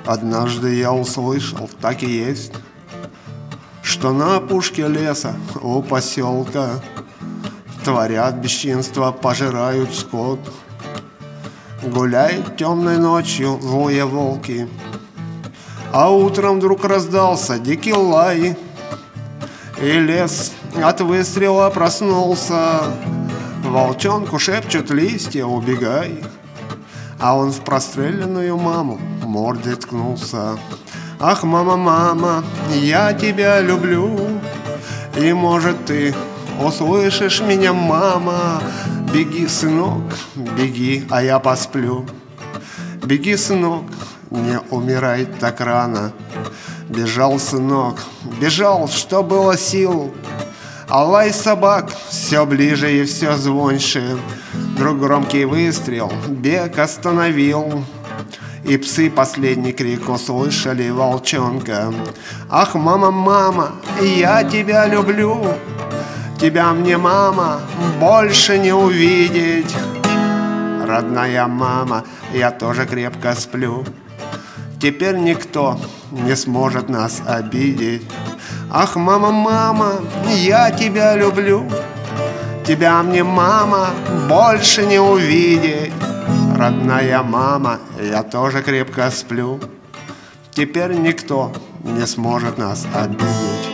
Однажды я услышал, так и есть, что на опушке леса у поселка творят бесчинства, пожирают скот. Гуляют темной ночью злые волки, а утром вдруг раздался дикий лай, и лес от выстрела проснулся. Волчонку шепчут листья: убегай. А он в простреленную маму мордой ткнулся. Ах, мама, мама, я тебя люблю, и, может, ты услышишь меня, мама. Беги, сынок, беги, а я посплю. Беги, сынок, не умирай так рано. Бежал сынок, бежал, что было сил, а лай собак все ближе и все звоньше. Вдруг громкий выстрел бег остановил, и псы последний крик услышали волчонка. Ах, мама, мама, я тебя люблю, тебя мне, мама, больше не увидеть. Родная мама, я тоже крепко сплю, теперь никто не сможет нас обидеть. Ах, мама, мама, я тебя люблю, тебя мне, мама, больше не увидеть. Родная мама, я тоже крепко сплю, теперь никто не сможет нас обидеть.